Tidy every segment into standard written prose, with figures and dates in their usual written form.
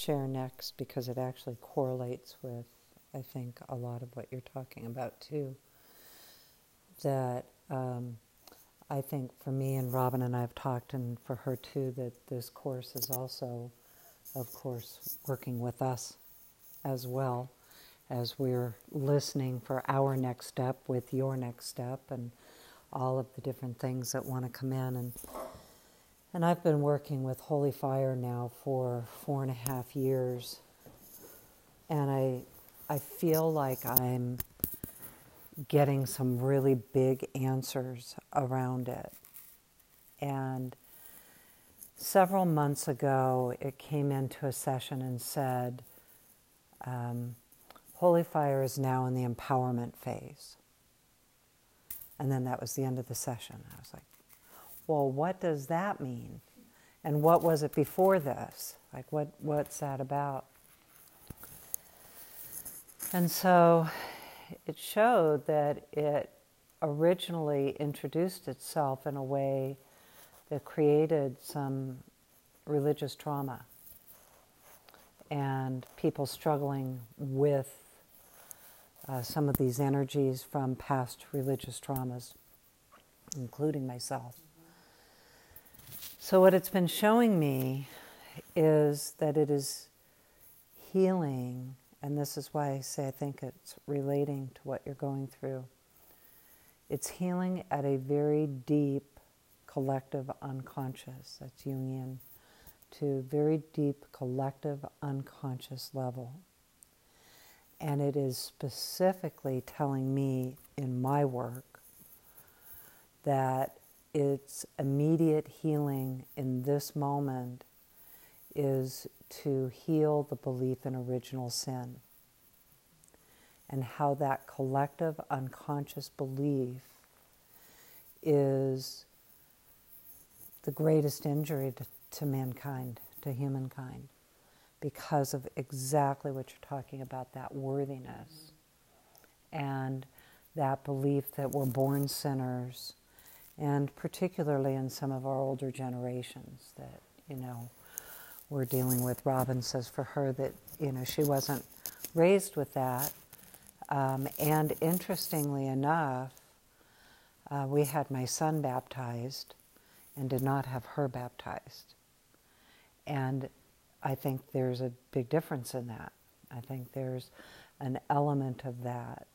share next because it actually correlates with, I think, a lot of what you're talking about too. That I think for me, and Robin and I have talked, and for her too, that this course is also, of course, working with us as well as we're listening for our next step with your next step and all of the different things that want to come in. And I've been working with Holy Fire now for 4.5 years, and I feel like I'm getting some really big answers around it. And several months ago, it came into a session and said, Holy Fire is now in the empowerment phase. And then that was the end of the session. I was like, well, what does that mean? And what was it before this? Like, what's that about? And so it showed that it originally introduced itself in a way that created some religious trauma and people struggling with some of these energies from past religious traumas, including myself. So what it's been showing me is that it is healing, and this is why I say I think it's relating to what you're going through. It's healing at a very deep collective unconscious, that's Jungian, to very deep collective unconscious level. And it is specifically telling me in my work that its immediate healing in this moment is to heal the belief in original sin and how that collective unconscious belief is the greatest injury to mankind, to humankind, because of exactly what you're talking about, that worthiness and that belief that we're born sinners, and particularly in some of our older generations that, we're dealing with. Robin says for her that, she wasn't raised with that. And interestingly enough, we had my son baptized and did not have her baptized. And I think there's a big difference in that. I think there's an element of that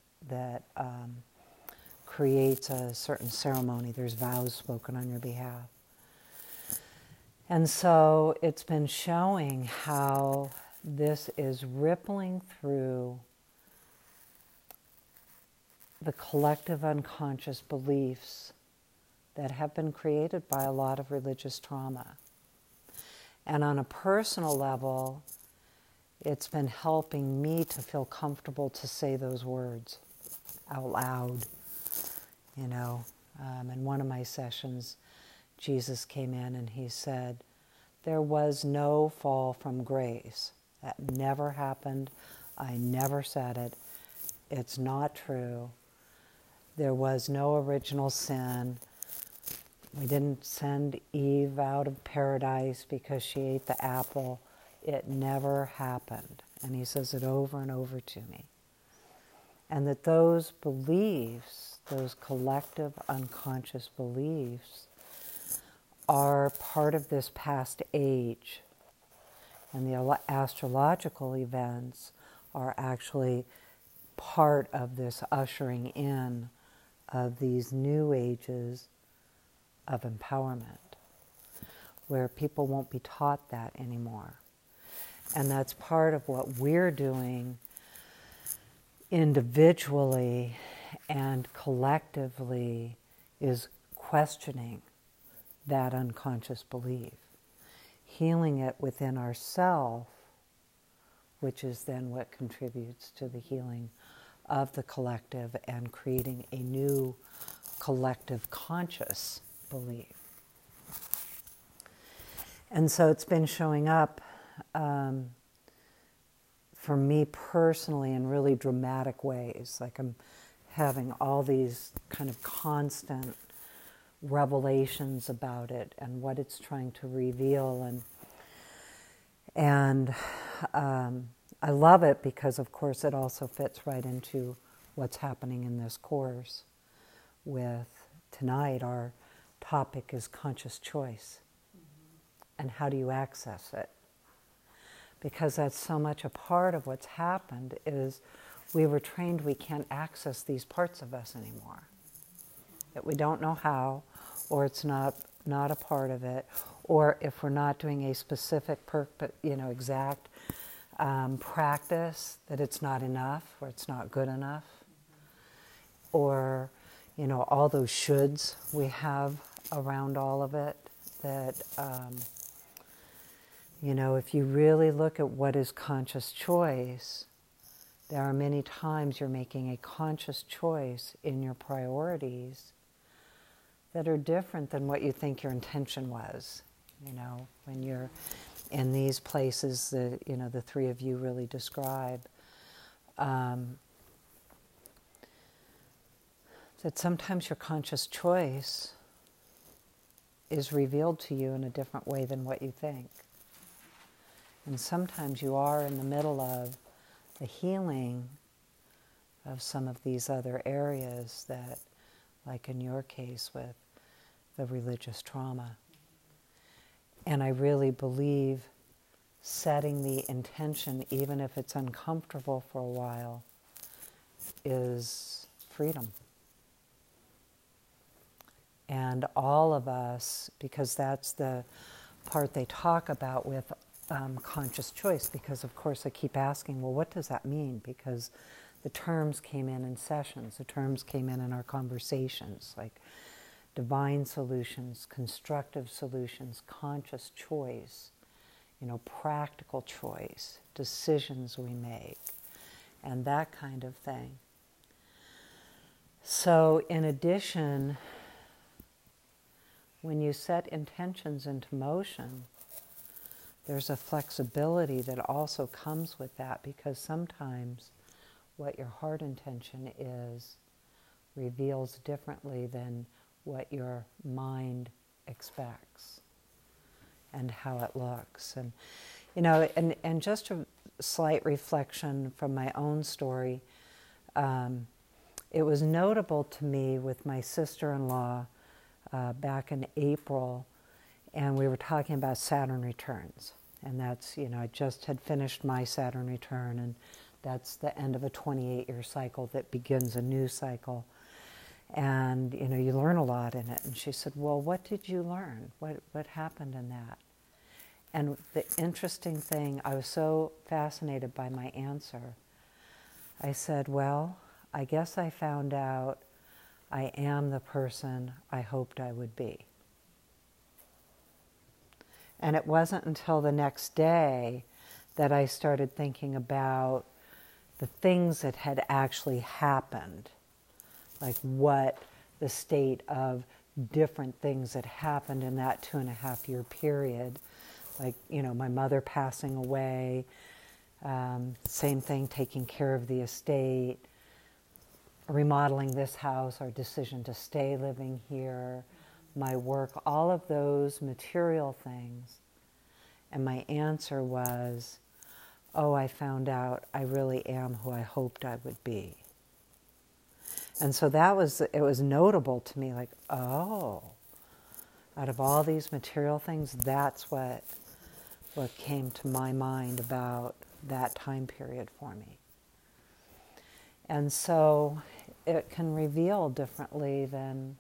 creates a certain ceremony. There's vows spoken on your behalf. And so it's been showing how this is rippling through the collective unconscious beliefs that have been created by a lot of religious trauma. And on a personal level, it's been helping me to feel comfortable to say those words out loud. In one of my sessions, Jesus came in and he said, there was no fall from grace. That never happened. I never said it. It's not true. There was no original sin. We didn't send Eve out of paradise because she ate the apple. It never happened. And he says it over and over to me. And that those beliefs, those collective unconscious beliefs, are part of this past age. And the astrological events are actually part of this ushering in of these new ages of empowerment, where people won't be taught that anymore. And that's part of what we're doing individually and collectively, is questioning that unconscious belief, healing it within ourselves, which is then what contributes to the healing of the collective and creating a new collective conscious belief. And so it's been showing up for me personally in really dramatic ways. Like I'm having all these kind of constant revelations about it and what it's trying to reveal. And I love it because, of course, it also fits right into what's happening in this course. With tonight, our topic is conscious choice. And how do you access it? Because that's so much a part of what's happened is we were trained we can't access these parts of us anymore. That we don't know how, or it's not a part of it, or if we're not doing a specific, exact practice, that it's not enough, or it's not good enough, or all those shoulds we have around all of it. That if you really look at what is conscious choice, there are many times you're making a conscious choice in your priorities that are different than what you think your intention was. When you're in these places that, the three of you really describe, that sometimes your conscious choice is revealed to you in a different way than what you think. And sometimes you are in the middle of the healing of some of these other areas that, like in your case with the religious trauma. And I really believe setting the intention, even if it's uncomfortable for a while, is freedom. And all of us, because that's the part they talk about with conscious choice, because of course I keep asking, well, what does that mean? Because the terms came in sessions, the terms came in our conversations, like divine solutions, constructive solutions, conscious choice, practical choice, decisions we make, and that kind of thing. So in addition, when you set intentions into motion, there's a flexibility that also comes with that, because sometimes what your heart intention is reveals differently than what your mind expects and how it looks. And and just a slight reflection from my own story, it was notable to me with my sister-in-law back in April, and we were talking about Saturn returns. And that's, I just had finished my Saturn return, and that's the end of a 28-year cycle that begins a new cycle. And, you learn a lot in it. And she said, well, what did you learn? What happened in that? And the interesting thing, I was so fascinated by my answer. I said, well, I guess I found out I am the person I hoped I would be. And it wasn't until the next day that I started thinking about the things that had actually happened, like what the state of different things that happened in that 2.5-year period. Like, my mother passing away, same thing, taking care of the estate, remodeling this house, our decision to stay living here, my work, all of those material things. And my answer was, oh, I found out I really am who I hoped I would be. And so it was notable to me, like, oh, out of all these material things, that's what came to my mind about that time period for me. And so it can reveal differently than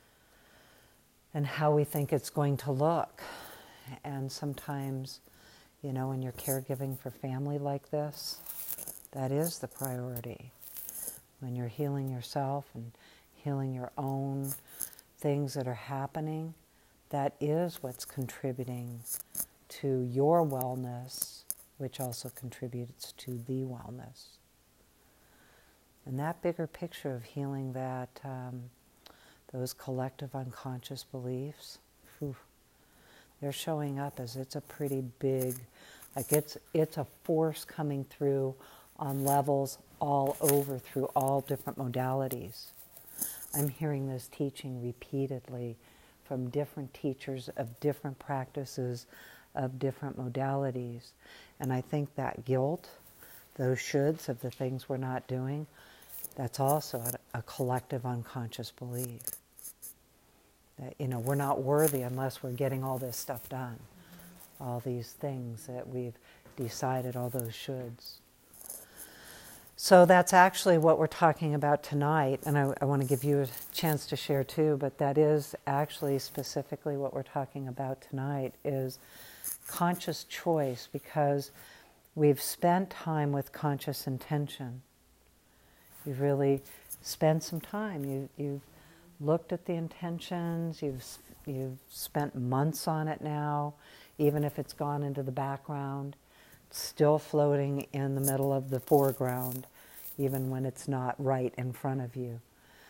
how we think it's going to look. And sometimes, when you're caregiving for family like this, that is the priority. When you're healing yourself and healing your own things that are happening, that is what's contributing to your wellness, which also contributes to the wellness. And that bigger picture of healing those collective unconscious beliefs, they're showing up as it's a pretty big, like it's a force coming through on levels all over through all different modalities. I'm hearing this teaching repeatedly from different teachers of different practices of different modalities. And I think that guilt, those shoulds of the things we're not doing, that's also a collective unconscious belief. That, we're not worthy unless we're getting all this stuff done. All these things that we've decided, all those shoulds. So that's actually what we're talking about tonight, and I want to give you a chance to share too, but that is actually specifically what we're talking about tonight, is conscious choice, because we've spent time with conscious intention. You've really spent some time. You've looked at the intentions, you've spent months on it now, even if it's gone into the background, still floating in the middle of the foreground, even when it's not right in front of you.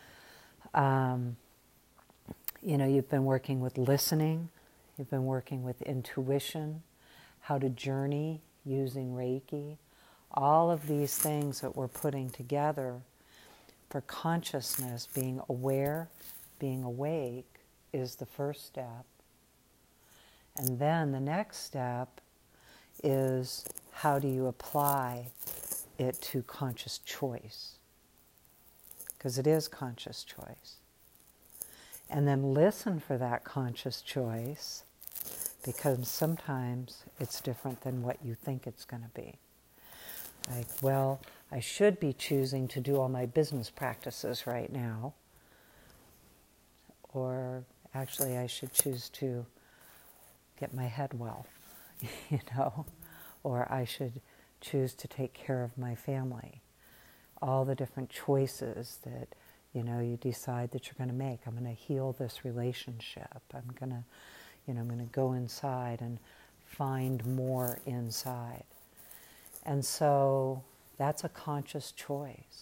You've been working with listening, you've been working with intuition, how to journey using Reiki, all of these things that we're putting together for consciousness, being aware, being awake, is the first step. And then the next step is, how do you apply it to conscious choice? Because it is conscious choice. And then listen for that conscious choice, because sometimes it's different than what you think it's going to be. Like, well, I should be choosing to do all my business practices right now. Or actually I should choose to get my head well, or I should choose to take care of my family. All the different choices that, you decide that you're going to make. I'm going to heal this relationship. I'm going to go inside and find more inside. And so that's a conscious choice.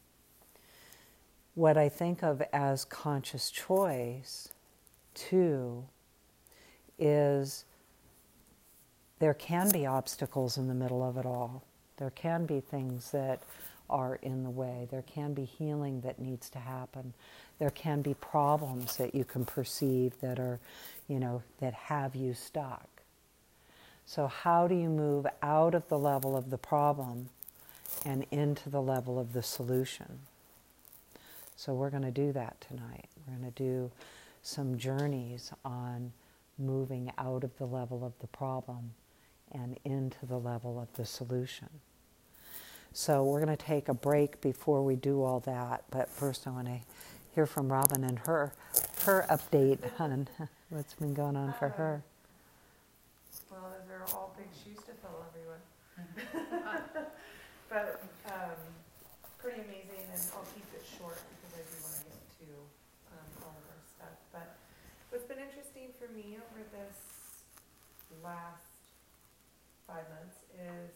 What I think of as conscious choice, too, is there can be obstacles in the middle of it all. There can be things that are in the way. There can be healing that needs to happen. There can be problems that you can perceive that are, that have you stuck. So how do you move out of the level of the problem and into the level of the solution? So we're going to do that tonight. We're going to do some journeys on moving out of the level of the problem and into the level of the solution. So we're going to take a break before we do all that, but first I want to hear from Robin and her update on what's been going on for her. Well, those are all big shoes to fill, everyone. But pretty amazing, and I'll keep it short because I do want to get to all of our stuff. But what's been interesting for me over this last 5 months is,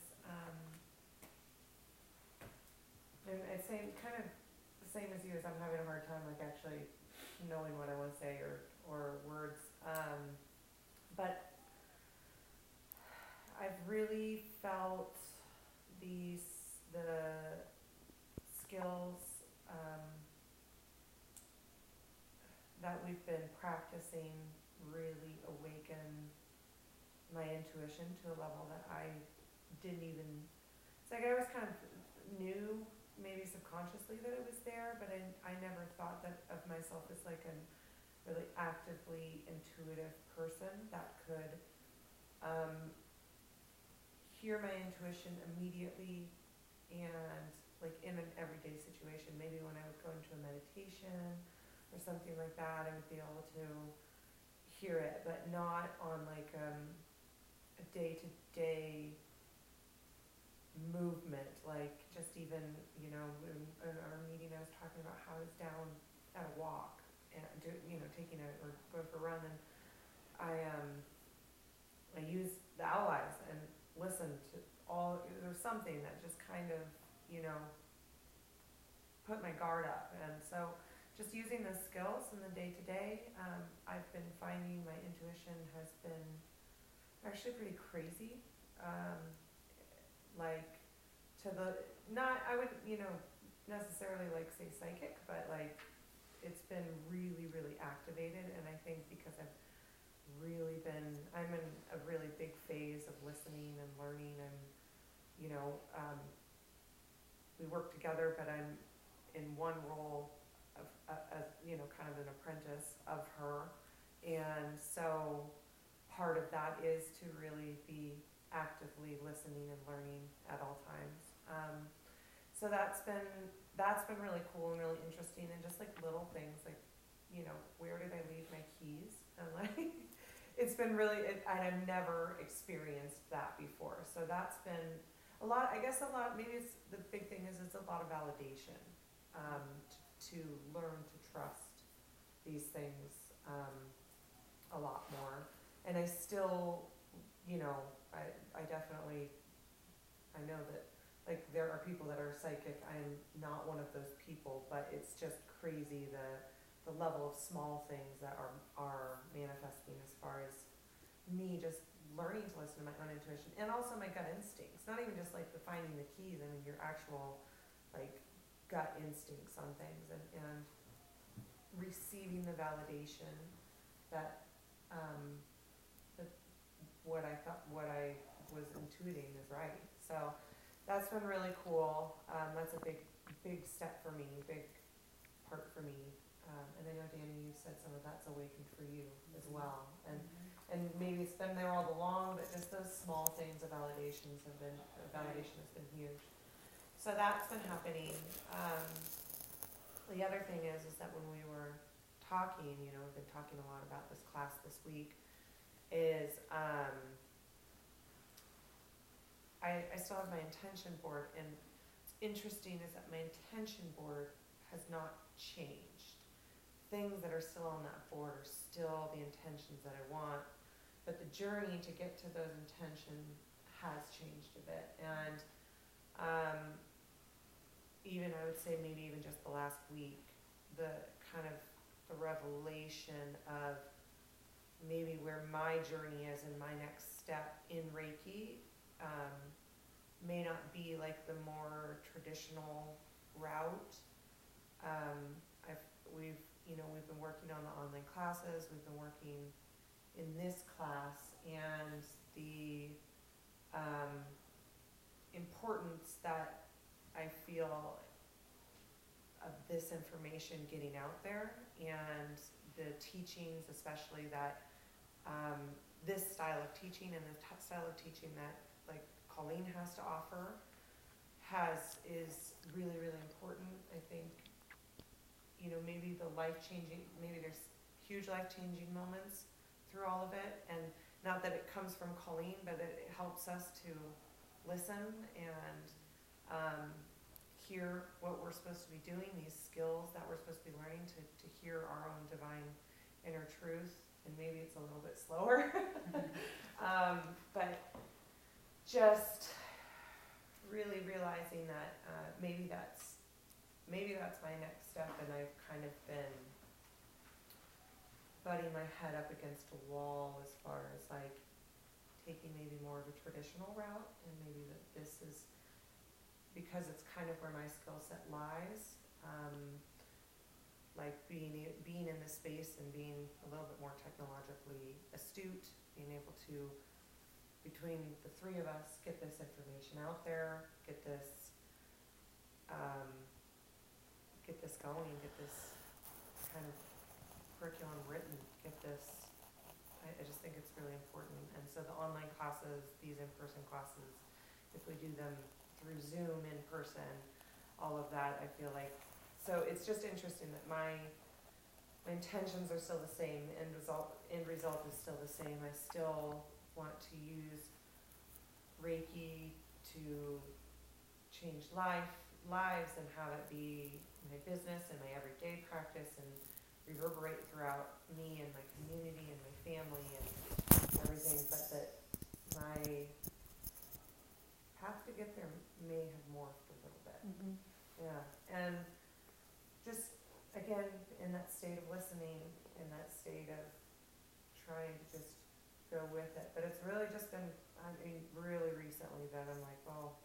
and I'd say kind of the same as you, is I'm having a hard time like actually knowing what I want to say or words. But I've really felt the skills that we've been practicing really awaken my intuition to a level that I didn't even, it's like I always kind of knew, maybe subconsciously, that it was there, but I never thought that of myself as like a really actively intuitive person that could hear my intuition immediately, and like in an everyday situation, maybe when I would go into a meditation or something like that, I would be able to hear it, but not on like a day-to-day movement. Like just even, in our meeting I was talking about how I was down at a walk and taking or going for a run, and I used the owl eyes and listened to all, there was something that just kind of, put my guard up. And so just using those skills in the day-to-day, I've been finding my intuition has been actually pretty crazy. Like to the, not, I would, necessarily like say psychic, but like it's been really, really activated. And I think because I've really been, I'm in a really big phase of listening and learning, and, you know, we work together, but I'm in one role of, as, you know, kind of an apprentice of her. And so part of that is to really be actively listening and learning at all times. So that's been really cool and really interesting, and just like little things like, you know, where did I leave my keys? And like, it's been really, and I've never experienced that before. So that's been a lot, I guess maybe it's, the big thing is it's a lot of validation, to learn to trust these things, a lot more. And I still, you know, I definitely, I know that, like, there are people that are psychic. I'm not one of those people, but it's just crazy the level of small things that are manifesting, as far as me just learning to listen to my own intuition and also my gut instincts. Not even just like the finding the keys, I mean your actual like gut instincts on things, and receiving the validation that that what I was intuiting is right. So that's been really cool. That's a big step for me, big part for me. And I know, Danny, you said some of that's awakened for you as well. And maybe it's been there all along, but just those small things of validation has been huge. So that's been happening. The other thing is that when we were talking, you know, we've been talking a lot about this class this week, is I still have my intention board, and what's interesting is that my intention board has not changed. Things that are still on that board are still the intentions that I want, but the journey to get to those intentions has changed a bit. And even, I would say, maybe even just the last week, the kind of the revelation of maybe where my journey is and my next step in Reiki may not be like the more traditional route. We've been working on the online classes, we've been working in this class, and the importance that I feel of this information getting out there, and the teachings, especially that this style of teaching and the style of teaching that like Colleen has to offer is really, really important. I think, you know, maybe there's huge life-changing moments through all of it, and not that it comes from Colleen, but it helps us to listen and hear what we're supposed to be doing, these skills that we're supposed to be learning to hear our own divine inner truth. And maybe it's a little bit slower, but just really realizing that maybe that's my next step, and I've kind of been butting my head up against a wall as far as like taking maybe more of a traditional route, and maybe that this is because it's kind of where my skill set lies. Like being in this space and being a little bit more technologically astute, being able to, between the three of us, get this information out there, get this going, get this kind of curriculum written, get this, I just think it's really important. And so the online classes, these in-person classes, if we do them through Zoom in person, all of that, I feel like, so it's just interesting that my intentions are still the same, the end result is still the same. I still want to use Reiki to change lives and have it be my business and my everyday practice, and reverberate throughout me and my community and my family and everything, but that my path to get there may have morphed a little bit. Mm-hmm. Yeah, and just, again, in that state of listening, in that state of trying to just go with it. But it's really just been, I mean, really recently that I'm like, well,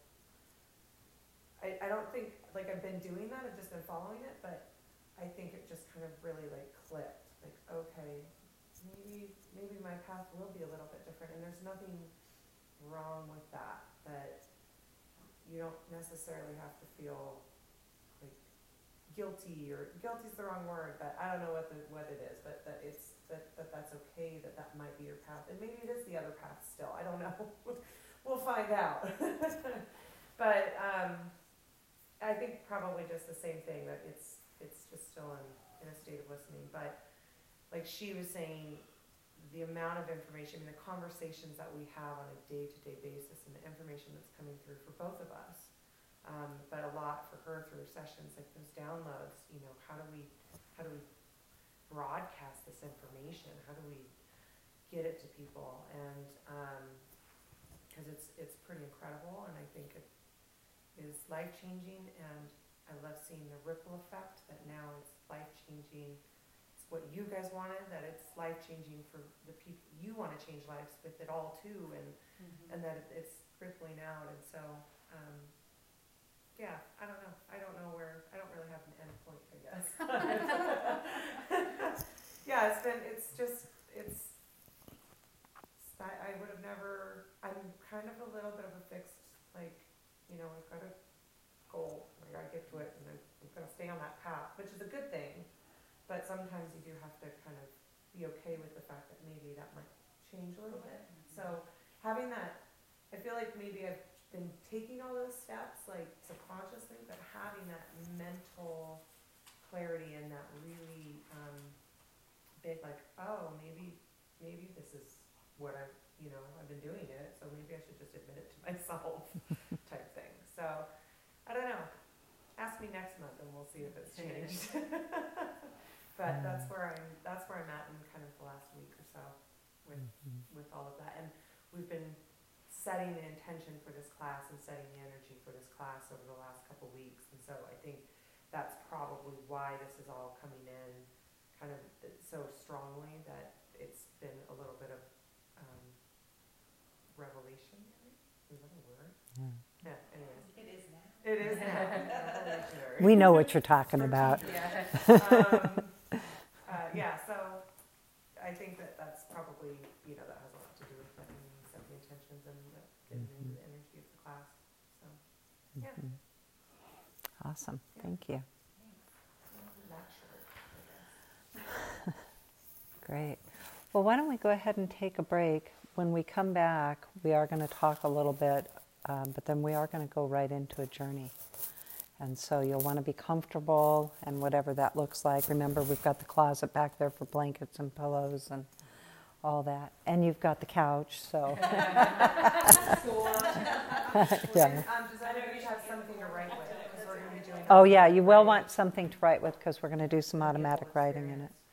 I don't think, like, I've been doing that, I've just been following it, but I think it just kind of really, like, clicked. Like, okay, maybe my path will be a little bit different, and there's nothing wrong with that. That you don't necessarily have to feel like guilty, or guilty's the wrong word, but I don't know what it is, but that's okay, that might be your path, and maybe it is the other path still. I don't know. We'll find out. But I think probably just the same thing, that it's just still in a state of listening. But like she was saying, the amount of information, the conversations that we have on a day-to-day basis, and the information that's coming through for both of us, but a lot for her through her sessions, like those downloads. How do we broadcast this information? How do we get it to people? And because it's pretty incredible, and I think it is life-changing, and I love seeing the ripple effect, that now it's life-changing. It's what you guys wanted, that it's life-changing for the people you want to change lives with it all too, and that it's rippling out. And so yeah, I don't know. I don't really have an end point, I guess. Yeah, I would have never, I'm kind of a little bit of a fixed, like, I've got a goal, I gotta get to it, and I'm gonna stay on that path, which is a good thing, but sometimes you do have to kind of be okay with the fact that maybe that might change a little bit. So having that, I feel like maybe I've been taking all those steps, like subconsciously, but having that mental clarity and that really big, like, oh, maybe this is what I've been doing it, so maybe I should just admit it to myself, type thing. So I don't know. Ask me next month, and we'll see if it's changed. But that's where I'm at in kind of the last week or so with all of that, and we've been setting the intention for this class and setting the energy for this class over the last couple weeks. And so I think that's probably why this is all coming in kind of so strongly, that it's been a little bit of revelation. Is that a word? Yeah, anyways. It is now. It is now. Revolutionary. We know what you're talking about. Yeah, so I think that's probably, that has a lot to do with letting me set the intentions and getting into the energy of the class. So, yeah. Awesome. Thank you. Not short, I guess. Great. Well, why don't we go ahead and take a break? When we come back, we are going to talk a little bit, but then we are going to go right into a journey. And so you'll want to be comfortable, and whatever that looks like. Remember, we've got the closet back there for blankets and pillows and all that. And you've got the couch, so. Yeah. Does everybody have something to write with? Because we're going to be doing. Oh, yeah, you will want something to write with, because we're going to do some automatic writing in it.